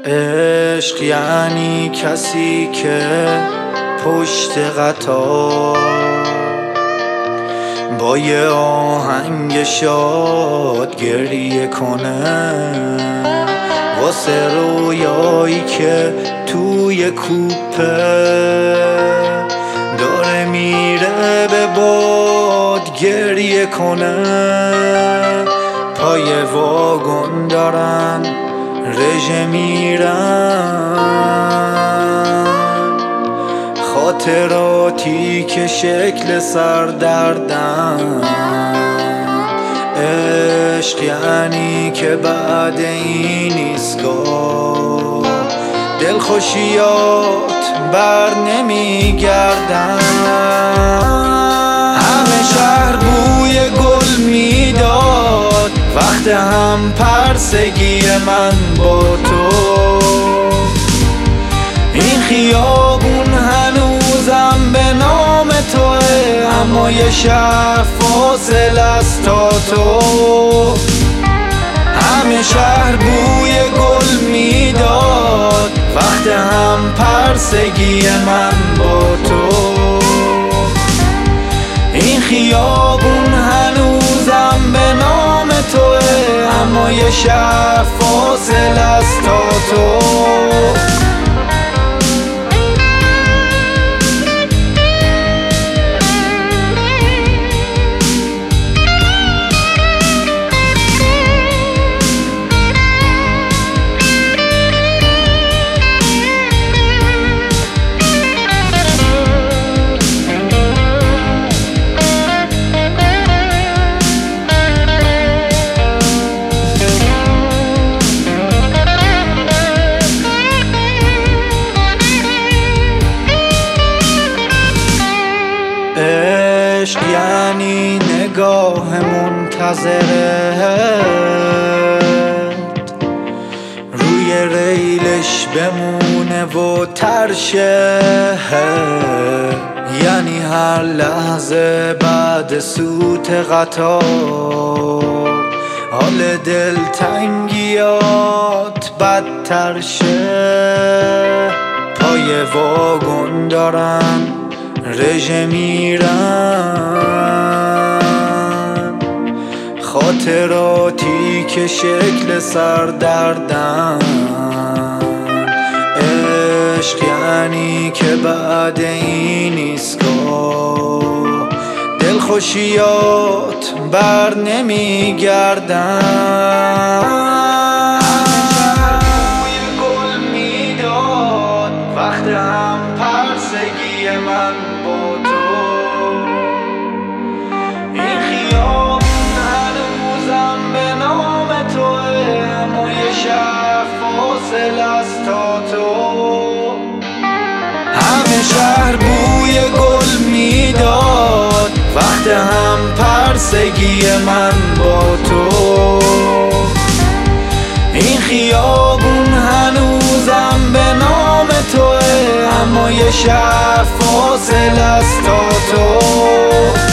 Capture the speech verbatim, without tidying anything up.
عشق یعنی کسی که پشت قطار با یه آهنگ شاد گریه کنه واسه رویایی که توی کوپه داره میره به باد گریه کنه. پای واگن دارن رژه میرن، خاطراتی که شکل سردردن. عشق یعنی که بعد این ایستگاه دلخوشیات بر نمیگردن. همه شهر بوی گل میداد وقت هم پرسگی من با تو. این خیابون هنوزم به نام توه، اما یه شهر فاصل است تا تو. همه شهر بوی گل میداد وقت هم پرسگی من با تو. این خیابون هنوزم به نام توه، اما یه شهر فاصل است تا تو. عشق یعنی نگاه منتظرت روی ریلش بمونه و ترشه، یعنی هر لحظه بعد سوت قطار حال دلتنگیات بدتر شه. پای واگن دارن رژه میرن، خاطراتی که شکل سردردن. عشق یعنی که بعد این ایستگاه دلخوشیات بر نمیگردن. گل میداد وقت هم پرسگی من با تو. این خیابون هنوزم به نام توه، اما یه شهر فاصل است تا تو. همه شهر بوی گل میداد وقت هم پرسگی من با تو. این خیابون هنوزم به نام توه، اما یه شهر فاصل است تا تو.